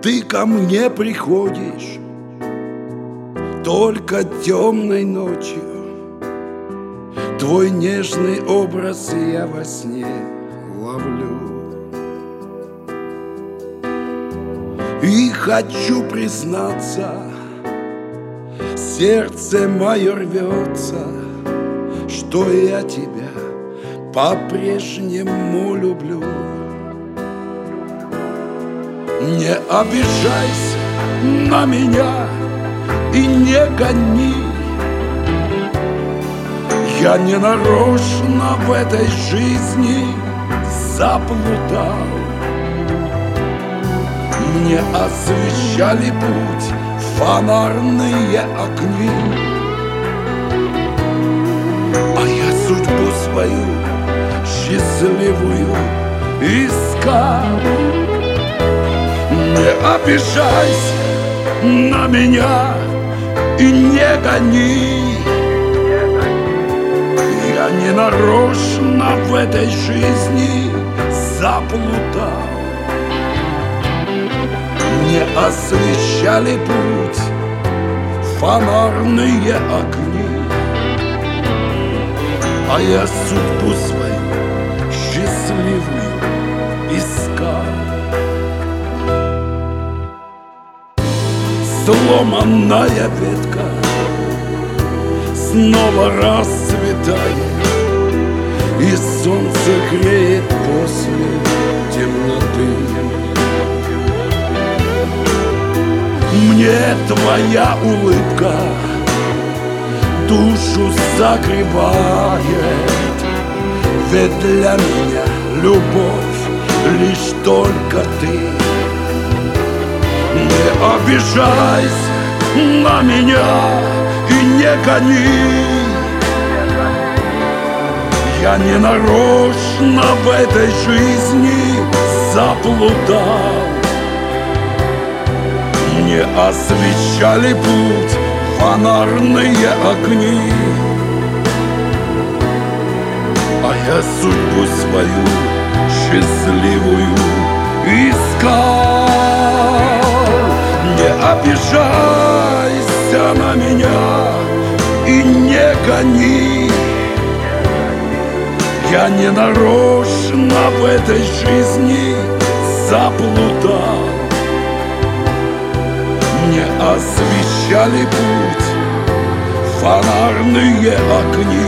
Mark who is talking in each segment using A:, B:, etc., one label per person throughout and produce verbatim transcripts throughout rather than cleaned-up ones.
A: ты ко мне приходишь только темной ночью. Твой нежный образ я во сне ловлю. И хочу признаться, сердце мое рвется, что я тебя по-прежнему люблю. Не обижайся на меня и не гони. Я не нарочно в этой жизни заплутал. Мне освещали путь фонарные огни, а я судьбу свою счастливую искал. Не обижайся на меня и не гони. Я не нарочно в этой жизни заплутал. Мне освещали путь фонарные огни, а я судьбу свою счастливую искал. Сломанная ветка снова расцветает, и солнце греет после темноты. Мне твоя улыбка душу согревает, ведь для меня любовь лишь только ты. Не обижайся на меня и не гони. Я не нарочно в этой жизни заплутал. Мне освещали путь фонарные огни, а я судьбу свою счастливую искал. Не обижайся на меня и не гони. Я не нарочно в этой жизни заплутал. Мне освещали путь фонарные огни,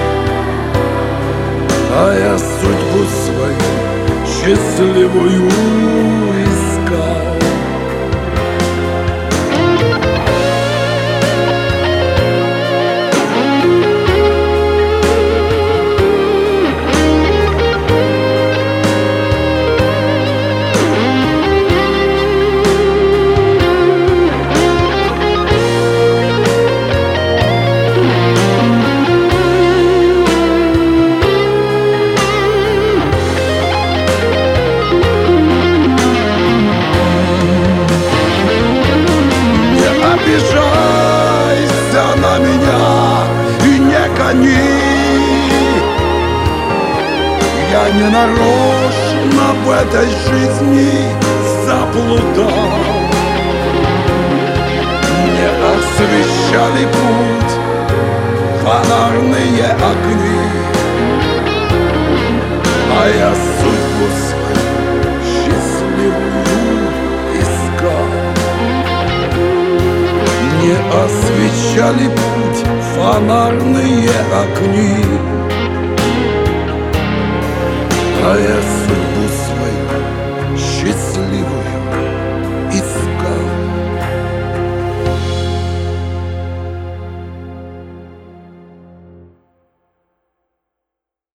A: а я судьбу свою счастливую искал. Обижайся на меня и не гони. Я не нарочно в этой жизни заплутал. Мне освещали путь фонарные огни, а я судьбу свою счастливую искал. Мне освещали путь фонарные огни,